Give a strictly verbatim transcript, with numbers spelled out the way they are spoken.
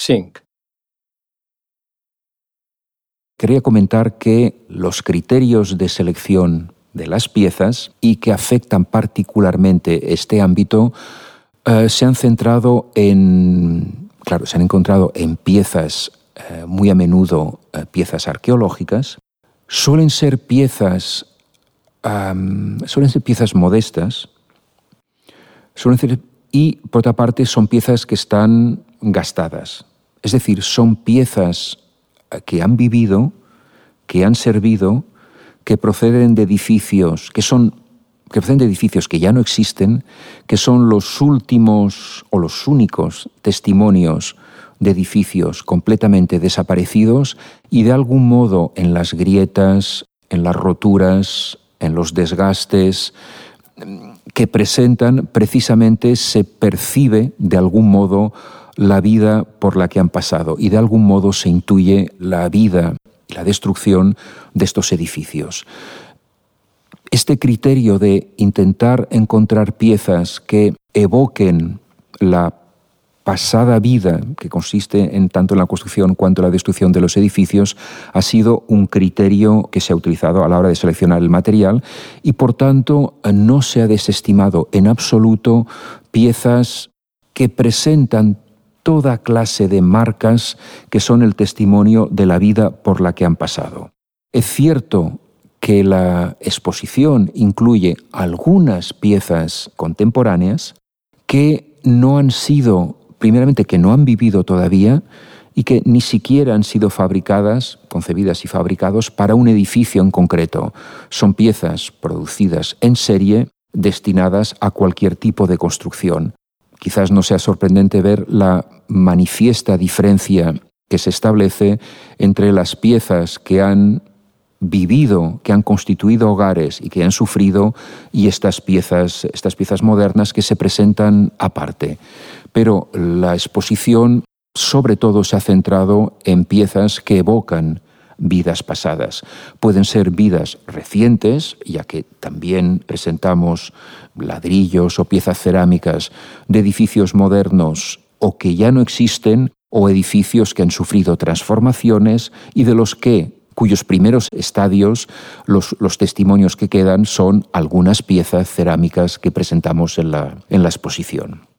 cinc. Quería comentar que los criterios de selección de las piezas y que afectan particularmente este ámbito eh, se han centrado en, claro, se han encontrado en piezas eh, muy a menudo eh, piezas arqueológicas. Suelen ser piezas, um, suelen ser piezas modestas, suelen ser, y por otra parte son piezas que están gastadas. Es decir, son piezas que han vivido, que han servido, que proceden de edificios, que son que proceden de edificios que ya no existen, que son los últimos o los únicos testimonios de edificios completamente desaparecidos y de algún modo en las grietas, en las roturas, en los desgastes que presentan, precisamente se percibe de algún modo la vida por la que han pasado y de algún modo se intuye la vida y la destrucción de estos edificios. Este criterio de intentar encontrar piezas que evoquen la pasada vida, que consiste en tanto en la construcción cuanto en la destrucción de los edificios, ha sido un criterio que se ha utilizado a la hora de seleccionar el material y, por tanto, no se ha desestimado en absoluto piezas que presentan toda clase de marcas que son el testimonio de la vida por la que han pasado. Es cierto que la exposición incluye algunas piezas contemporáneas que no han sido, primeramente, que no han vivido todavía y que ni siquiera han sido fabricadas, concebidas y fabricados para un edificio en concreto. Son piezas producidas en serie destinadas a cualquier tipo de construcción. Quizás no sea sorprendente ver la manifiesta diferencia que se establece entre las piezas que han vivido, que han constituido hogares y que han sufrido, y estas piezas, estas piezas modernas que se presentan aparte. Pero la exposición sobre todo se ha centrado en piezas que evocan vidas pasadas. Pueden ser vidas recientes, ya que también presentamos ladrillos o piezas cerámicas de edificios modernos o que ya no existen, o edificios que han sufrido transformaciones y de los que cuyos primeros estadios, los, los testimonios que quedan son algunas piezas cerámicas que presentamos en la, en la exposición.